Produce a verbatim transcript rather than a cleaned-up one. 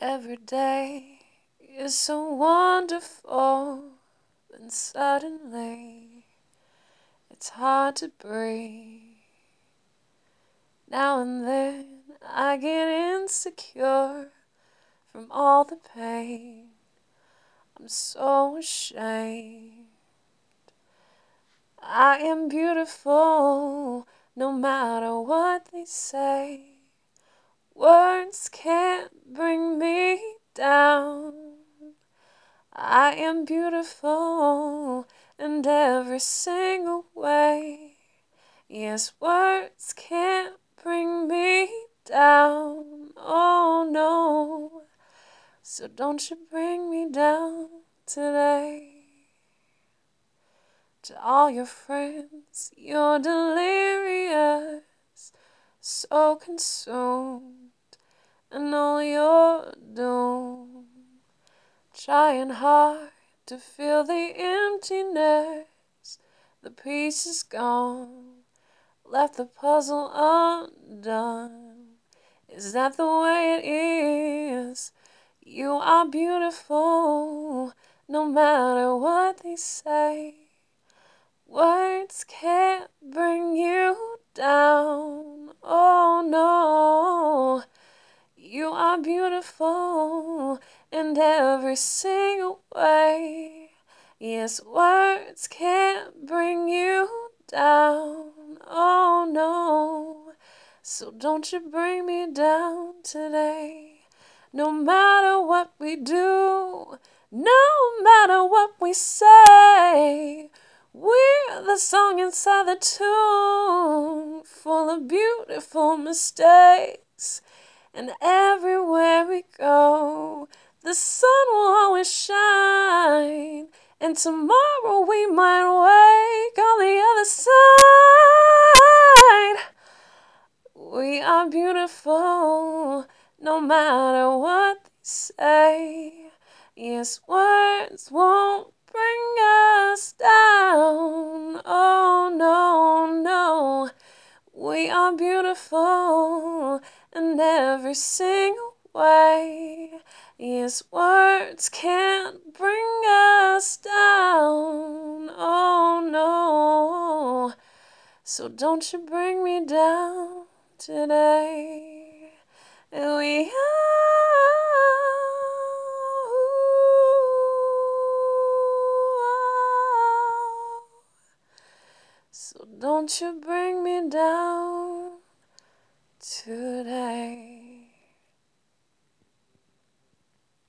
Every day is so wonderful, then suddenly it's hard to breathe. Now and then I get insecure from all the pain. I'm so ashamed. I am beautiful, no matter what they say. Words can't bring me down. I am beautiful in every single way. Yes, words can't bring me down. Oh no, so don't you bring me down today. To all your friends, you're delirious, so consumed and all you're doing, trying hard to fill the emptiness. The pieces gone, left the puzzle undone. Is that the way it is? You are beautiful, no matter what they say. Words can't bring you down. Oh no, you are beautiful in every single way. Yes, words can't bring you down. Oh no, so don't you bring me down today. No matter what we do, no matter what we say, we're the song inside the tune, full of beautiful mistakes. And everywhere we go, the sun will always shine. And tomorrow we might wake on the other side. We are beautiful, no matter what they say. Yes, words won't bring us down. Oh no, no. We are beautiful in every single way. Yes, words can't bring us down. Oh no, so don't you bring me down today. We are, so don't you bring me down.